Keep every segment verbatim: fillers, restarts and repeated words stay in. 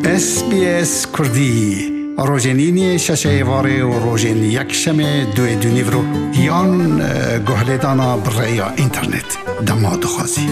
اس بی اس کردی روزنینی ششه واره و روزن یک شمه دوی دونی برو یان گهلیدانا برای اینترنت دما دخوازی.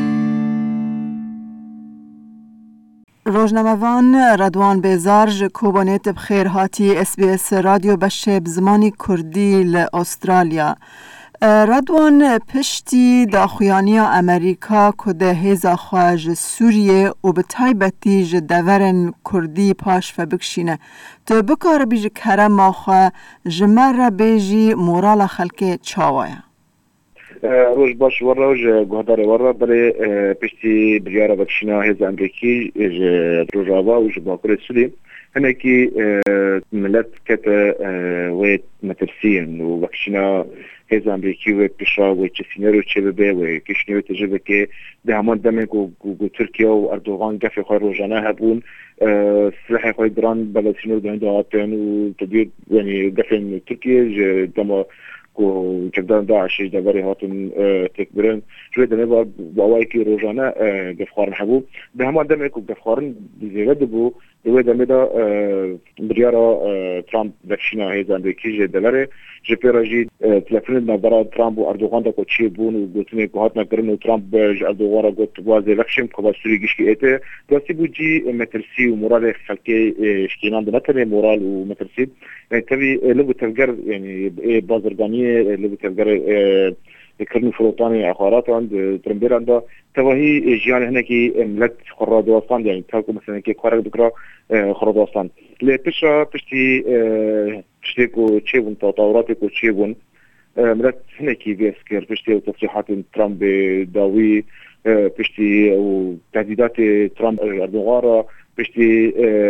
روزنامه‌وان رضوان بیزارج کوبانیت بخیر هاتی اس بی اس رادیو بشه بزمانی کردی لأسترالیا. رضوان پشتی داخویانی امریکا کده هیزا خواج سوریه و به تایبتی جدورن کردی پاش فبکشینه. تو بکار بیج کرم آخوا جمر بیجی مورال خلک چاوایا. روز باش ور روز گهدار ور برای پشتی بریاره بکشینا هیز امریکی روزاوا و جباکر سوری هنه کی ملت کت و مترسین و بکشینا هیز امریکی و پیشا و چسینر و چه ببه و کشنی و تجربه که ده همان دمه گو ترکیه و اردوغان گفی خواه روزانه هبون سلاحی خواه دران بلاسینو دهند آتن و تبید یعنی گفی ترکیه دما کو چقدر داعش دبری هاتن تکبرن شوی دنه با باوی کی روزانه گفخارن حبو به هم دمه کو گفخارن زیاد بو دوی دمه دا بریارا ترامپ بخشینا هیز امریکی دلاره جپراجی تلفن نظر ترامپ و اردوغان دا کوچی بون و گوتنه کو هات نکرن و ترامپ اردوغان گوت واز بخشم کو سوری گشکی ایته راستی بوجی مترسی و مورال خلکی اشکینان دنه مورال و مترسی يعني تبي لغة تفجر يعني بازرگانية لغة تفجر كرني فلوطاني عقارات عند ترمبير عنده توهي جيان هنا كي ملت خراد واسطان يعني تاكو مثلا كي خرج دكرا خراد واسطان اللي بشا بشتي بشتيكو تشيبون تطوراتكو تشيبون ملت هنا كي بيسكر بشتي وتصريحات ترامب داوي بشتي وتهديدات ترامب اردوغان بشتي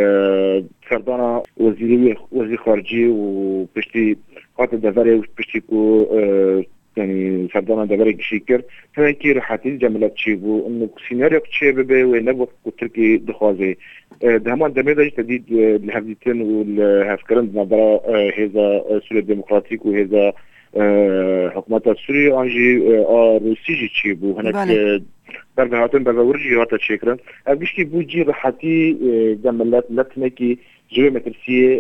فردانا وزير وزير خارجي وبشتي قاتل دفاري وبشتي كو يعني فردانا دفاري شيكر فهيكي راحتي الجملات تشيبو انه سيناريو تشيبه بي ونبوك تركي دخوازي دهمان دميدا تديد الهفديتين والهفكرن نظرة هذا سوريا الديمقراطيك وهذا حكومات سوريا انجي روسي جي تشيبو هناك برده هاتن برده ورجي هاتا تشكرا بيشكي بوجي راحتي جملات لاتنكي جوي مترسيه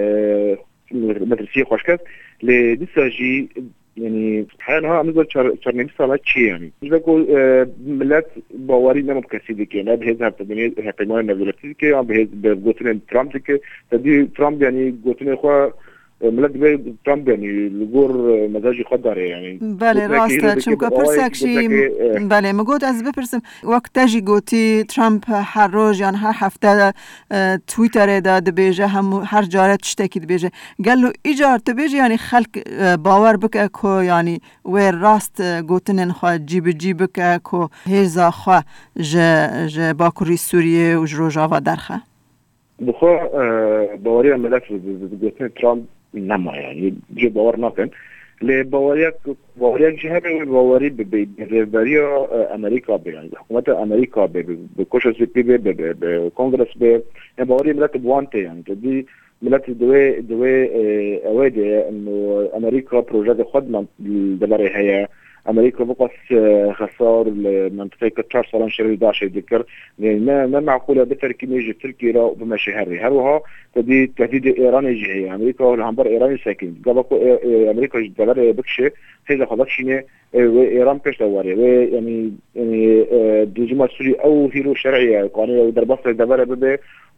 مترسيه خوشكات لديساجي يعني حالها عمزة شرنين صالات شي يعني مش بقول ملات باوري نمو بكسيدي كي ناب هيز هبتبني هبتبني نبولتي كي عم بهيز بقوتين ترامب كي تدي ترامب يعني قوتين اخوة ملت بي ترامب يعني لغور مزاجي خداره يعني بله راسته چونکه پرسکشی بله مگود از بپرسم وقت تجی گوتی ترامپ هر روز یعنی هر هفته تویتر داد بیجه هم هر جاره تشتکی بیجه قالو ایجار تبیجه یعنی خلق باور بکه کو یعنی و راست گوتنن خوا جیب جیب که کو هیزا خوا ج ج باکوری سوریه و جروجاوا درخه بخوا باوری ملت گوتن ترامپ نما يعني جي باور ناكن لباوريك باوريك جهه باوري بريبريا امريكا بي يعني حكومه امريكا بكوشس بي بي بكونغرس بي باوري ملت بوانتي يعني دي ملت دوي دوي اوادي انه امريكا بروجيكت خدمه دولار هي امريكا بقص خسار المنطقه كتار صالون شري داعش يذكر ما ما معقوله بتركي يجي تركيا وبمشاهري هروها تدي تهديد ايران يجي امريكا والهمبر ايراني ساكن قبلكو امريكا دولار بكشه هذا خلاص ايران بيش دواري يعني يعني ديجما سوري او هيرو شرعيه قانونيه ودربات دولار ببه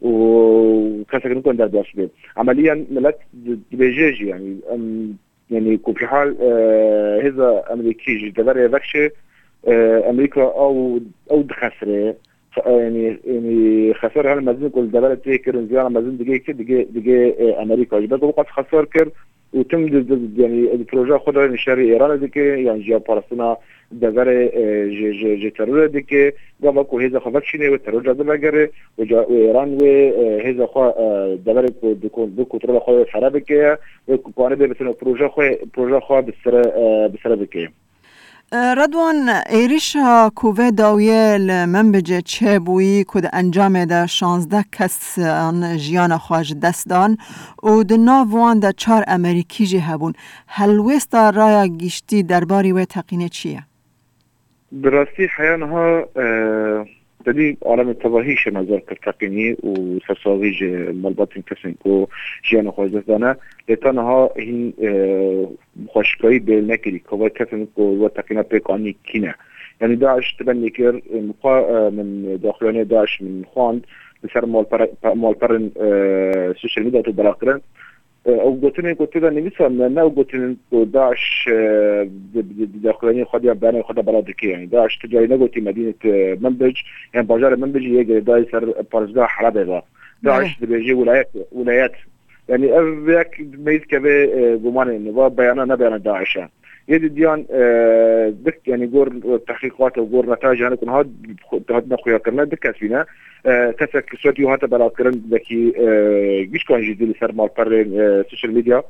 وكاسك نكون درباس به عمليا ملت بيجي يعني يعني كو في حال آه هذا امريكي دولار يبكشه آه امريكا او او خسره يعني يعني خسر هذا مازن كل دولار تيكر زياده مازن دقي دقي دقي امريكا يبقى وقت خسر كر وتم يعني البروجي خدها نشري ايران ديك يعني جا فلسطين دولار جي جي جي ترور ديك قبل كو هذا خفشني والترور ده بغير وايران وهذا خو دولار كو دكو ترى خو حربكه وكونه بيتنا بروجي خو بروجي خو بسر بسر بكه رضوان ایریشا کوه داویل منبج چه بویی کد انجام ده شانزده کس آن جیان خواج دستان و دنا وان ده چار امریکی جه هبون هلوستا رای گشتی درباری و تقینه چیه؟ براستی حیانها تدي عالم تباهيش نظر كتقني وسساويج مالباتين كسنكو جيانا خوزدانا لتنها هن خوشكاي بالنكري كوا كسنكو وتقنيات بيقاني كينا يعني داعش تبني كير من داخلاني داعش من خوان بسر مالبرن سوشيال ميديا تبراقرن او قلتني قلت له نمسا ما قلتني داعش داخلاني خديا بيانا خدا بلادكي يعني داعش تجاي نقولتي مدينة منبج يعني بازار منبج يجري داي سر بارزدا حرابة داعش بيجي ولايات ولايات يعني أبيك ميز كبه جمانة إنه بيانا نبيانا داعش يدي ديان دك يعني جور تحقيقات وجور نتائج هنكون هاد هاد نخويا كنا دكاس فينا كسك سوتيو هذا بلا كرن ذكي جيش كان جديد لسر مال برين السوشيال ميديا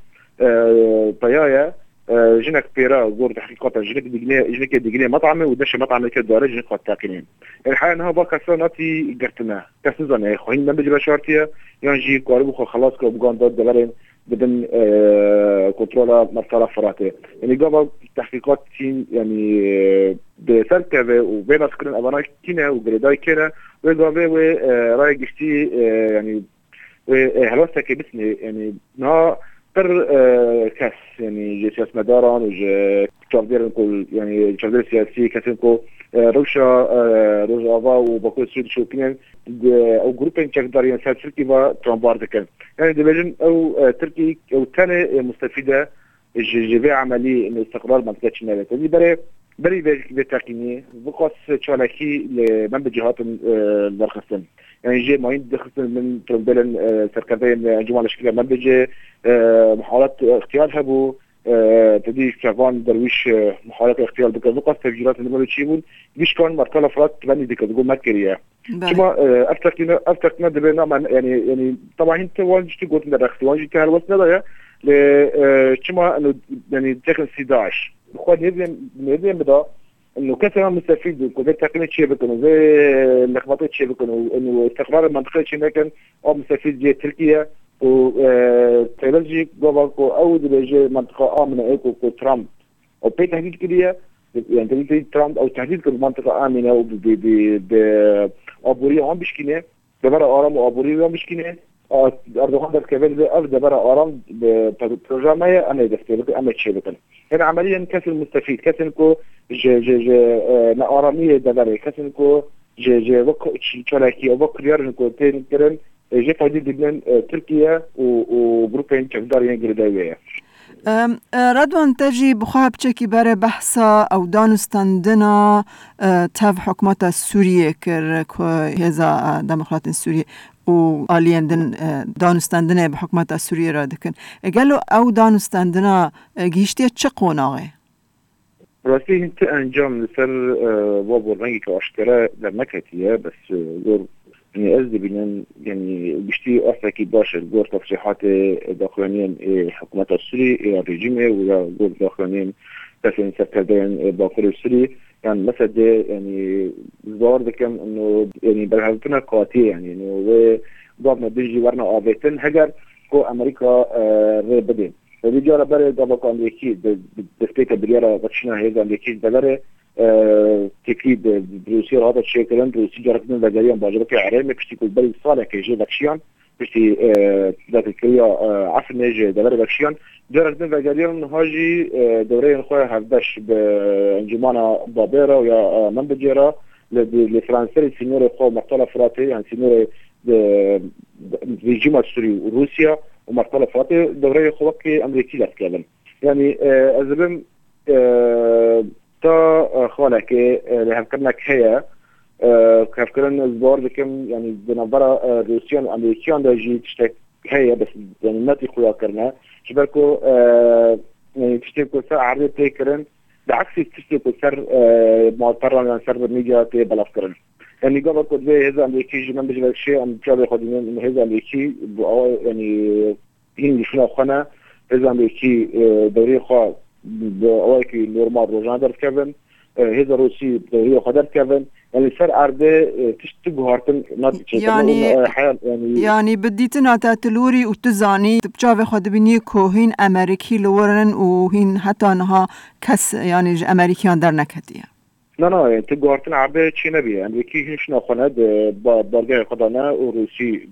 طيايا جنك بيرا جور تحقيقات جنك دقنية جنك دقنية مطعمة ودش مطعمة كدارة جنك قد تاكلين الحقيقة إنها بقى سنتي قرتنا كسنزان يا خوين ما بيجي بشارتيا ينجي قاربو خلاص كوبقان ضد دلارين بدن كنترولا مرتلا فراته يعني قبل تحقيقات يعني بسلكة وبين أسكرين أبانا كنا وقرداي كنا وقابل ورأي قشتي يعني هلوسة كبسني يعني نها بر كاس يعني جي سياس مداران وجي شافدير نقول يعني شافدير سياسي كاسنكو روشا روجافا وباكو سود شوكين او جروبين تشكداريان سات تركي با ترامبار كان يعني دبلجن او تركي او ثاني مستفيده جي عملي من استقرار منطقه شمال دي بري بري بتاكيني بقص تشالكي من بجهات الدرخسن يعني جي ماين دخلت من ترامبلن سركبين جمال شكل من بيجي محاولات اغتيالها بو تدي كافان درويش محاولات اغتيال بقص تفجيرات اللي ما بتشيبون ليش كان مرتلا فرات تبني ديك تقول مكريه ثم افتكرنا افتكرنا دبنا يعني يعني طبعا انت واجي تقول من الرخص واجي كهالوسنا ده ل كما انه يعني تكن سداعش خد نبي نبي بدا انه كثر مستفيد كل تقنيه شيء بكون زي لخبطه شيء بكون انه استقرار المنطقه شيء كان او مستفيد جي تركيا و ترجي جوباكو او دبي منطقه امنه ايكو ترامب او بي تهديد كده يعني تهديد ترامب او تهديد المنطقه امنه و ب ب ابوريه عم بشكنه دبر ارام ابوريه عم بشكنه اردوغان ده كبير افضل برا ارام ببروجراميه انا دفتر انا تشيلكن هنا عمليا كسر مستفيد كسنكو ج ج ج اراميه دبر كسنكو ج ج وك تشلاكي او كريارنكو تين كرن جي تهديد بين تركيا وجروبين تقدر ينقرداويه رضوان تجي بخواب تشكي بره بحثا او دانستاندنا تاف حكومت سوریه کر که هزا دموکرات سوریه و آلیان دن دانستاندنا بحکومت سوریه را دکن اگلو او دانستاندنا گیشتی چه قوناغه؟ راستی انت انجام لسر وابو رنگی که اشترا در نکتیه بس گور يعني أزدي بين يعني بيشتي أصلك باش الجور تصريحات داخليين حكومة السوري الرجيم ولا جور داخليين تسين سكردين باقر السوري يعني مثلا يعني ظهر ذكر إنه يعني برهبتنا قاتية يعني إنه وضعنا بيجي ورنا آبتين هجر كو أمريكا غير بدين فبيجي برا دابا أمريكي دفتيك بريارة بتشنا هذا أمريكي برا تكيد بروسيا هذا الشيء كلام بروسيا جرتنا بجريان باجرك عرامة بشتي كل بلد صالح كيجي بكشيان بشتي ذات الكريا عفن نيجي دبر بكشيان جرتنا بجريان هاجي دورين خويا هفدش بانجمانا بابيرا ويا منبجيرا لفرنسي سينوري خو مقتل فراتي يعني سينوري ريجيم السوري وروسيا ومقتل فراتي دورين خوكي أمريكي لاتكلم يعني أزبم تا خالك اللي هفكرنا هي هفكرنا الزبار بكم يعني بنبرة روسيان وأمريكان ده جي تشتك هي بس يعني ما تخويا كرنا شبكو يعني تشتكوا سر عرض تيكرن بعكس تشتكوا سر مع طرنا سر بالميديا تبلا فكرن يعني قبل كنت زي هذا أمريكي جمان بجلك شيء أم كذا خدينا إن هذا أمريكي يعني هين شنو خنا هذا أمريكي دوري خا بأواكي نورمال روجان در كيفن هذا روسي دوري خدر كيفن يعني سر عرضه تشتبه هارتن يعني يعني يعني بديتنا تاتلوري وتزاني تبجاوي خد بني كوهين أمريكي لورن وهين حتى نها كس يعني أمريكيان در نكتيه نه نه تو گارتن عبه چی نبیه امریکی هیچ نخونه با بارگاه خدانه و روسی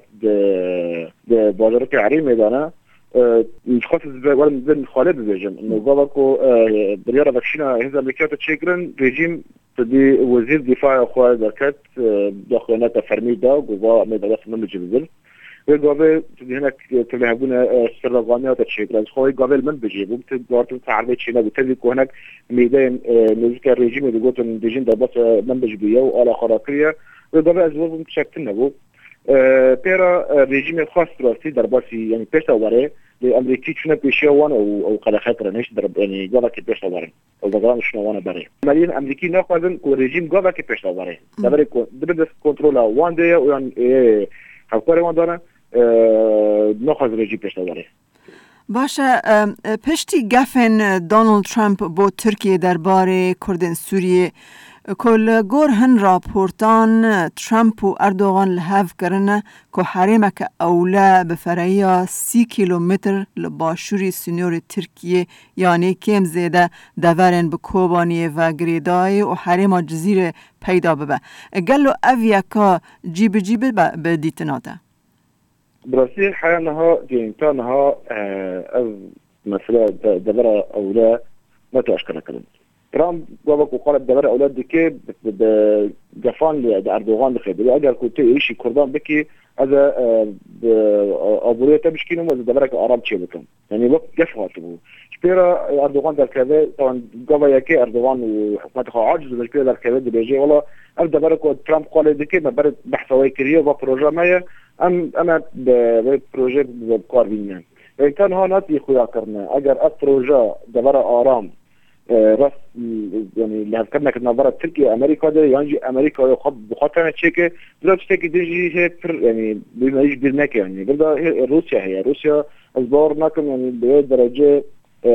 ده بازار که عری میدانه خاص ولی من خالد بيجم انه قبلكو بريارة بكشينا هذا امريكا تشيكرن ريجيم تدي وزير دفاع اخوة دركات داخلنا تفرمي دا قوة ميدالات من جبزل وقابل تدي هناك تلهبونا سرغانية تشيكرن خوي قابل من بجيبو بتدارتو تعرضي تشينا بتديكو هناك ميدان نزيك الريجيم اللي قلتو ديجين داباس من بجبية وآلا خراقية وقابل ازوازو متشكلنا بو پیرا رژیم خاص راستی در باسی یعنی پیش آوره لی امریکی چونه پیشه وان او او قلقه ترنش در یعنی گاوا که پیش آوره او بگران شنو وان بره مالین امریکی نخوادن که رژیم گاوا که پیش آوره دبره دبره کنترل وان ده و یعنی حکومت وان داره نخواست رژیم پیش آوره. باشه پشتی گفن دونالد ترامپ با ترکیه درباره کردن سوریه کل گور هن راپورتان ترامپ و اردوغان لحف کرنه که حریمه که اوله بفرعی سی کیلومتر لباشوری سنور ترکیه یعنی کم زیده دورن بکوبانی و گریدای و حریم جزیره پیدا ببه گلو اویا که جیب جیب بدیتناته براسیل حیانها دینتانها از مثلا دبره اوله ما تأشكرها كلمة ترامب وابك وقال دبر أولاد دكي بجفان لأردوغان بخير أجر كنت إيشي كردان بكي هذا أبوريه تبشكينه وإذا دبرك أرام شيء بكم يعني وقت جفها تبو شبيرة أردوغان در كذا طبعا قبل يكي أردوغان وحكومته عاجز وشبيرة در كذا دبيجي والله أنا دبرك وترامب قال دكي ما برد بحثوي كريه وبروجرامية أم أنا ببروجي بقاربين يعني كان هانات يخويا كرنا أجر أبروجا دبر أرام راست يعني اللي هذكرنا كنا برا تركيا امريكا ده يعني امريكا يخب بخاطر تشيك دلوقتي تشيك دي هي يعني بما يجي برناك يعني برضه روسيا هي روسيا اصدارناكم يعني بدرجه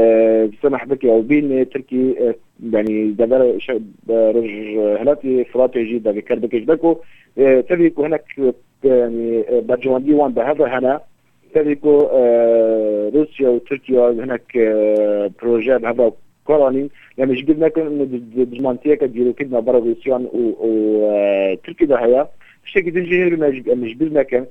سمح بك او بين تركي يعني دبر رج هلاتي استراتيجي ده كربك جدكو تبيكو هناك يعني برجواندي وان بهذا هنا تبيكو روسيا وتركيا هناك بروجي بهذا قرانين يعني مش قلنا كن دجمانتيه كديرو كنا برا روسيان و تركيا ده هيا شيء كده جهه مش قلنا كان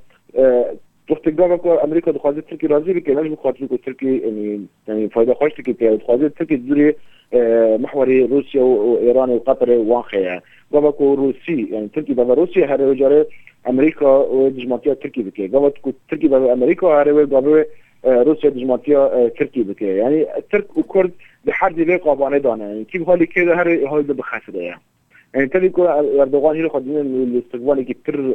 تروح تجرب امريكا دخلت تركيا رازي بك لازم تخاطر تركيا يعني يعني فايده خوش تركيا دخلت تركيا دوري محوري روسيا وايران وقطر واخيا وبكو روسي يعني تركيا ده روسيا هره وجاره امريكا ودجمانتيه تركيا بك قبل تركيا ده امريكا هره وجاره روسيا دجمانتيه تركيا بك يعني الترك وكرد بحد ذي قابانه دانه يعني كيف هالي كده هر هاي ده بخسده يعني يعني تلي كو اردوغان هي خدين الاستقبال كتير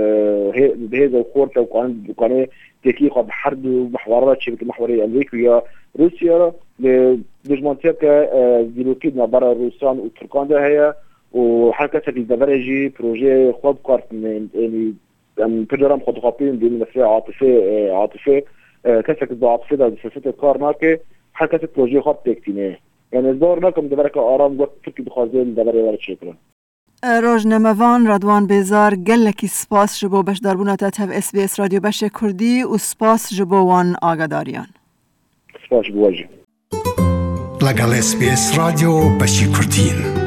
هي بهذا الخورته وقانون قانون تكيخ بحرب ومحورات شبكه محوريه امريكا روسيا لجمانتيك ديلوكيد برا روسان وتركان ده هي وحركه الدبرجي بروجي خود كارت يعني برنامج خطوطين بين مسائل عاطفيه عاطفيه كسك العاطفيه ده سياسه كارناكي حركة بروجي خط تكتينه يعني الدور نكم دبرك آرام وقت فكر بخازين دبره ورد شكرا روزنامه‌وان رضوان بیزار گلکی سپاس جبو بش دربونات تف اس بی اس رادیو بش کردی و سپاس جبو وان آگاداریان سپاس بواجه لگل اس بی اس رادیو بش کردین